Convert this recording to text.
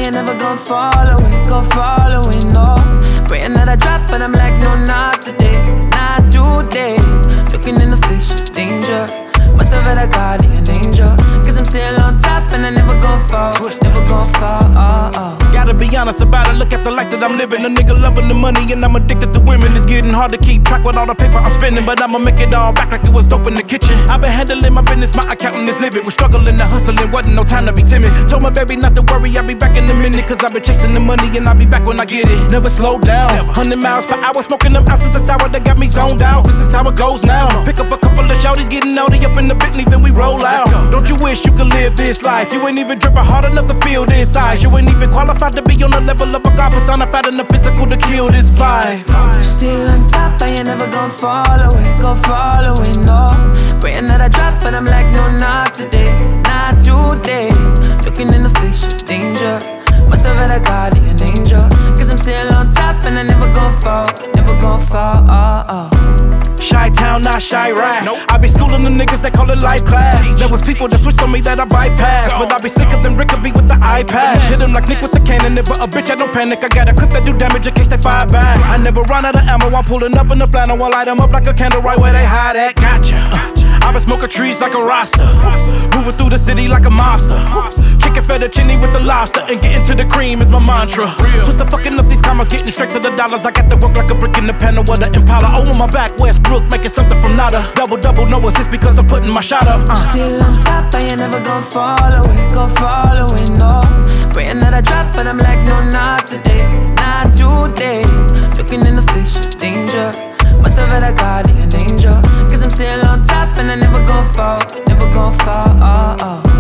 ain't never gon' fall away, no. Praying that I drop, but I'm like, no, not today, not today. Looking in the face of danger, must have had a guardian angel. Cause I'm still on top and I never gon' fall, never gon' fall. Gotta be honest about it, look at the life that I'm living. A nigga loving the money and I'm addicted to women. It's getting hard to keep track with all the paper I'm spending, but I'ma make it all back like it was dope in the kitchen. I've been handling my business, my accountant is livid. We're struggling to hustling, wasn't no time to be timid. Told my baby not to worry, I'll be back in a minute. Cause I've been chasing the money and I'll be back when I get it. Never slow down, 100 miles per hour, smoking them ounces of sour that got me zoned out. This is how it goes now. Pick up a couple of shorties, getting naughty up in the Bentley, then we roll out. Don't you wish you could live this life? You ain't even dripping hard enough to feel this size. You ain't even qualified to be on the level of a god personified in the physical to kill this vibe. Still on top, I ain't never gon' fall away, no. Praying that I drop, but I'm like, no, not today, not today. Looking in the face of danger, must have had a guardian angel. Cause I'm still on top and I never gon' fall, never gon' fall. Chi-town, not Chirac. I be schooling the niggas that call it life class. There was people that switched on me that I bypassed, but I be sicker than Rickaby with the iPad. Hit him like Nick with the cannon, never a bitch, I don't panic. I got a clip that do damage in case they fire back. I never run out of ammo, I'm pulling up in the flannel. I'll light them up like a candle right where they hide at. Gotcha. I been smoking trees like a roster, moving through the city like a mobster. Chicken fettuccine with the lobster, and getting to the cream is my mantra. Twisting fucking up these commas, getting straight to the dollars. I got to work like a brick in the panel with the Impala. Oh, on my back, Westbrook, making something from nada. Double, no assist because I'm putting my shot up. Still on top, I ain't never gon' fall away, no. Praying that I drop, but I'm like, no, not today, not today. Looking in the face of danger, must have had a guardian angel. Cause I'm still on top and I never gon' fall, never gon' fall.